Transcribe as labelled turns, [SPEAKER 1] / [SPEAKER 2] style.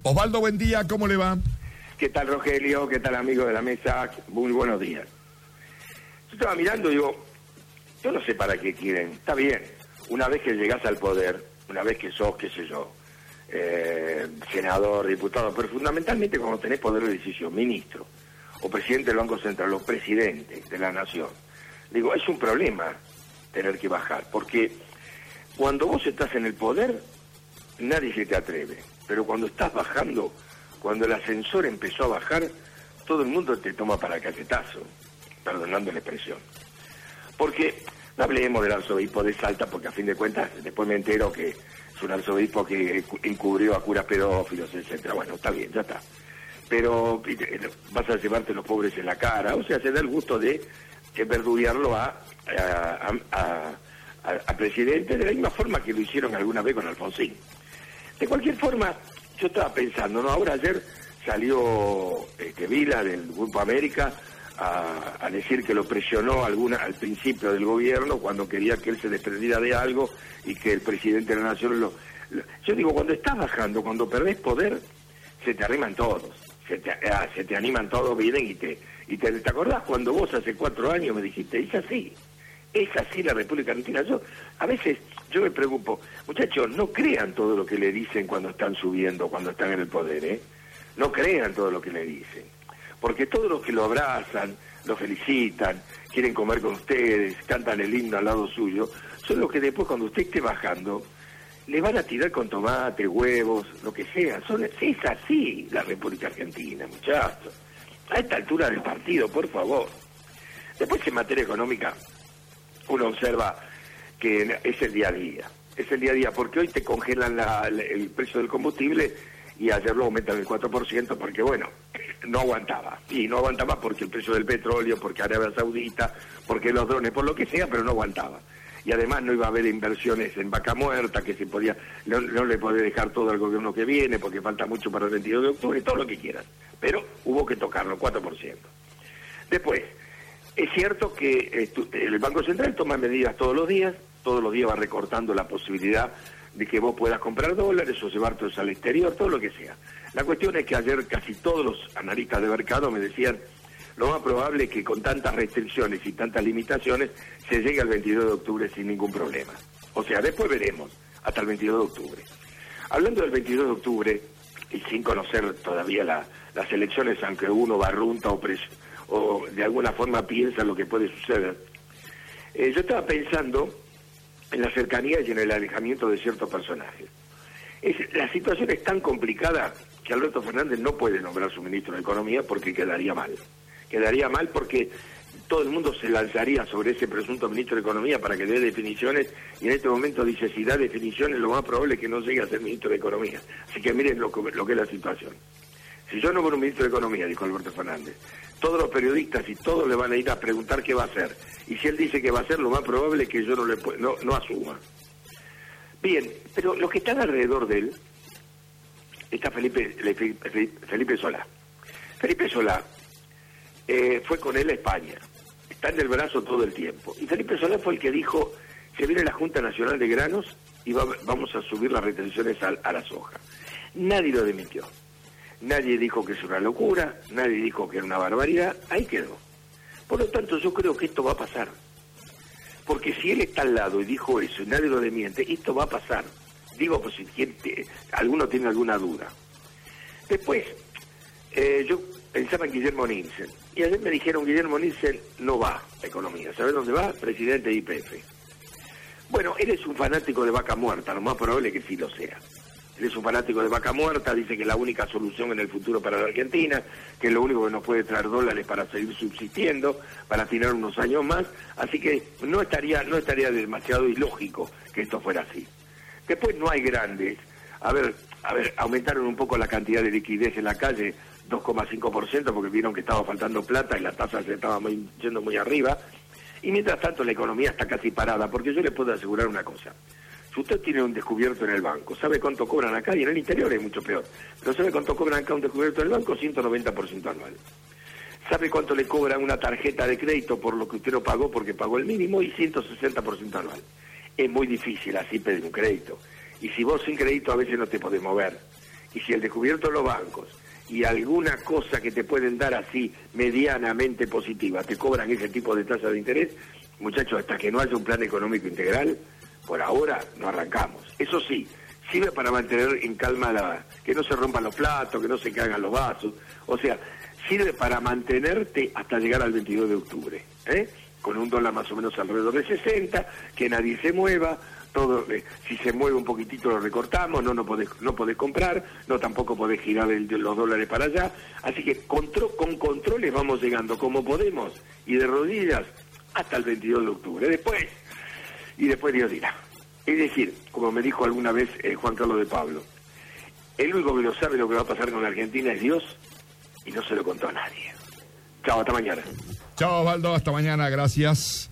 [SPEAKER 1] Osvaldo, buen día, ¿cómo le va?
[SPEAKER 2] ¿Qué tal, Rogelio? ¿Qué tal, amigo de la mesa? Muy buenos días. Yo estaba mirando y digo, yo no sé para qué quieren. Está bien, una vez que llegás al poder, una vez que sos, qué sé yo, senador, diputado, pero fundamentalmente cuando tenés poder de decisión, ministro, o presidente del Banco Central, o presidente de la Nación, digo, es un problema tener que bajar, porque cuando vos estás en el poder, nadie se te atreve, pero cuando estás bajando, cuando el ascensor empezó a bajar, todo el mundo te toma para cachetazo, perdonando la expresión. Porque, no hablemos del arzobispo de Salta, porque a fin de cuentas, después me entero que es un arzobispo que encubrió a curas pedófilos, etcétera. Bueno, está bien, ya está. Pero vas a llevarte los pobres en la cara, o sea, se da el gusto de verduguearlo a presidente, de la misma forma que lo hicieron alguna vez con Alfonsín. De cualquier forma, yo estaba pensando, ¿no? Ahora ayer salió Vila del Grupo América a decir que lo presionó al principio del gobierno cuando quería que él se desprendiera de algo y que el presidente de la Nación yo digo, cuando estás bajando, cuando perdés poder, se te arriman todos, se te animan todos, vienen y te acordás cuando vos hace 4 años me dijiste, es así la República Argentina. A veces yo me preocupo, muchachos, no crean todo lo que le dicen cuando están subiendo, cuando están en el poder, ¿eh? No crean todo lo que le dicen, porque todos los que lo abrazan, lo felicitan, quieren comer con ustedes, cantan el himno al lado suyo, son los que después cuando usted esté bajando, le van a tirar con tomate, huevos, lo que sea. Es así la República Argentina, muchachos. A esta altura del partido, por favor. Después en materia económica, uno observa que es el día a día. Es el día a día, porque hoy te congelan el precio del combustible y ayer lo aumentan el 4% porque, bueno, no aguantaba. Y no aguantaba porque el precio del petróleo, porque Arabia Saudita, porque los drones, por lo que sea, pero no aguantaba. Y además no iba a haber inversiones en vaca muerta, que no le podía dejar todo al gobierno que viene, porque falta mucho para el 22 de octubre, todo lo que quieran. Pero hubo que tocarlo, 4%. Después, es cierto que el Banco Central toma medidas todos los días va recortando la posibilidad de que vos puedas comprar dólares o llevártelos al exterior, todo lo que sea. La cuestión es que ayer casi todos los analistas de mercado me decían, lo más probable es que con tantas restricciones y tantas limitaciones se llegue al 22 de octubre sin ningún problema. O sea, después veremos, hasta el 22 de octubre. Hablando del 22 de octubre, y sin conocer todavía las elecciones, aunque uno barrunta o de alguna forma piensa lo que puede suceder, yo estaba pensando en la cercanía y en el alejamiento de ciertos personajes. La situación es tan complicada que Alberto Fernández no puede nombrar su ministro de Economía porque quedaría mal. Quedaría mal porque todo el mundo se lanzaría sobre ese presunto ministro de Economía para que dé definiciones, y en este momento dice, si da definiciones, lo más probable es que no llegue a ser ministro de Economía. Así que miren lo que es la situación. Si yo no fuera un ministro de Economía, dijo Alberto Fernández, todos los periodistas y todos le van a ir a preguntar qué va a hacer. Y si él dice que va a hacer, lo más probable es que yo no asuma. Bien, pero los que están alrededor de él, está Felipe Solá. Felipe Solá fue con él a España, está en el brazo todo el tiempo. Y Felipe Solá fue el que dijo, se viene la Junta Nacional de Granos y vamos a subir las retenciones a la soja. Nadie lo demitió. Nadie dijo que es una locura, nadie dijo que era una barbaridad, ahí quedó. Por lo tanto, yo creo que esto va a pasar. Porque si él está al lado y dijo eso y nadie lo desmiente, esto va a pasar. Digo, pues si alguno tiene alguna duda. Después, yo pensaba en Guillermo Nielsen. Y ayer me dijeron, Guillermo Nielsen no va a economía. ¿Sabes dónde va? Presidente de YPF. Bueno, él es un fanático de vaca muerta, lo más probable es que sí lo sea. Él es un fanático de vaca muerta, dice que es la única solución en el futuro para la Argentina, que es lo único que nos puede traer dólares para seguir subsistiendo, para tener unos años más, así que no estaría demasiado ilógico que esto fuera así. Después no hay grandes. A ver, aumentaron un poco la cantidad de liquidez en la calle, 2,5%, porque vieron que estaba faltando plata y la tasa se estaba yendo muy arriba, y mientras tanto la economía está casi parada, porque yo les puedo asegurar una cosa. Si usted tiene un descubierto en el banco, ¿sabe cuánto cobran acá? Y en el interior es mucho peor. Pero ¿sabe cuánto cobran acá un descubierto en el banco? 190% anual. ¿Sabe cuánto le cobran una tarjeta de crédito por lo que usted no pagó porque pagó el mínimo? Y 160% anual. Es muy difícil así pedir un crédito. Y si vos sin crédito a veces no te podés mover. Y si el descubierto de los bancos y alguna cosa que te pueden dar así medianamente positiva te cobran ese tipo de tasa de interés, muchachos, hasta que no haya un plan económico integral, por ahora no arrancamos. Eso sí, sirve para mantener en calma que no se rompan los platos, que no se caigan los vasos. O sea, sirve para mantenerte hasta llegar al 22 de octubre, con un dólar más o menos alrededor de 60, que nadie se mueva, todo, si se mueve un poquitito lo recortamos, no podés comprar, no tampoco podés girar los dólares para allá, así que con controles vamos llegando como podemos y de rodillas hasta el 22 de octubre. Después Dios dirá. Es decir, como me dijo alguna vez Juan Carlos de Pablo, el único que lo sabe lo que va a pasar con la Argentina es Dios, y no se lo contó a nadie. Chao, hasta mañana.
[SPEAKER 1] Chao, Osvaldo, hasta mañana, gracias.